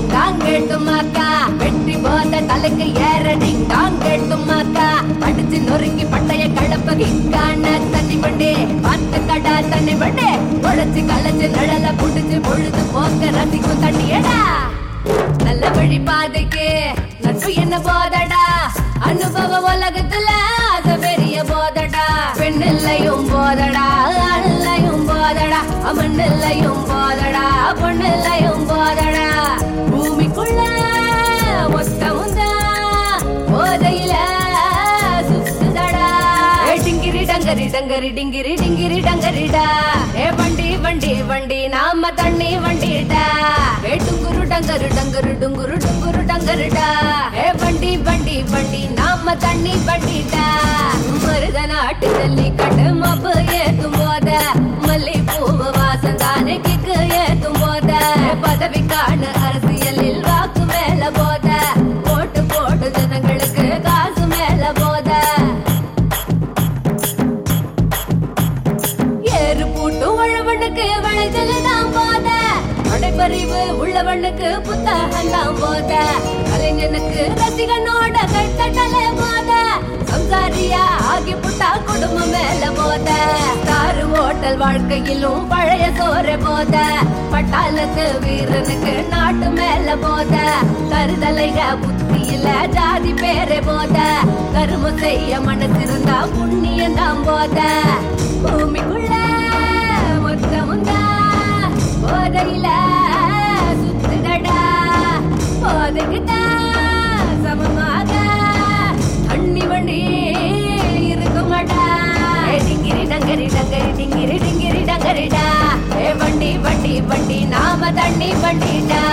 Tang கேட்டுமாக்கா வெற்றி போத தலைக்கு ஏற டிங் டாங் கேட்டுமாக்கா அடிச்சு நொறுக்கி பட்டைய கலப்ப கிங்கான தண்ணி வண்டி பார்த்து கடா தண்ணி வண்டி உழைச்சு கலைச்சு நிழல புடிச்சு பொழுது போக்க ரசிக்கும் தண்ணியடா நல்ல வழி பாதைக்கு நட்பு என்ன போதடா அனுபவ உலகத்துல அது பெரிய போதடா பெண்ணில்லையும் போதடா ஆண்லையும் போதடா மண்ணில்லையும் போதடா பொண்ணில்லையும் போதடா பூமிக்குள்ள ஒத்தமுந்தா போதையில சுத்துதடா டிங்கிரி டங்கரி டங்கரி டிங்கிரி டிங்கிரி டங்கரிடா ஏ வண்டி வண்டி வண்டி நாம தண்ணி வண்டிடா ஏ டுங்குரு டங்கரு டங்கரு டுங்குரு டுங்குரு டங்கருடா ஏ வண்டி வண்டி வண்டி நாம தண்ணி வண்டிடா மருத நாட்டு தள்ளி கட்டு மப்பு ஏத்தும் போத மல்லி பூவு வாசம் தானே கிக்கு ஏத்தும் போத பதவிக்கான அரசியலில் வாக்கு மேல போத போட்டு போட்டு ஜனங்களுக்கு காசு மேல போத ஏறு பூட்டு உழவனுக்கு வளைச்சல் தான் போத படைப்பறிவு உள்ளவனுக்கு புத்தகம் தான் போத கலைஞனுக்கு ரசிகனோட கைத்தட்டலே போத சம்சாரியா ஆகி புட்டா குடும்பம் மேல போத தாரு ஓட்டல் வாழ்க்கையிலும் பழைய சோற போத பட்டாளத்து வீரனுக்கு நாட்டு மேல போத கருதலைக புத்தியில ஜாதி பேரே போத கரும செய்ய மனசிருந்தா புண்ணியம் தான் போத பூமிக்குள்ள மொத்தமுந்தா போதையில சுத்துதடா போதைக்குதா சமமாக தண்ணி வண்டி இருக்குமாடா டிங்கிரி டங்கரி டங்கரி டிங்கிரி டிங்கிரி டங்கரிடா ஏ வண்டி வண்டி வண்டி நாம தண்ணி வண்டிடா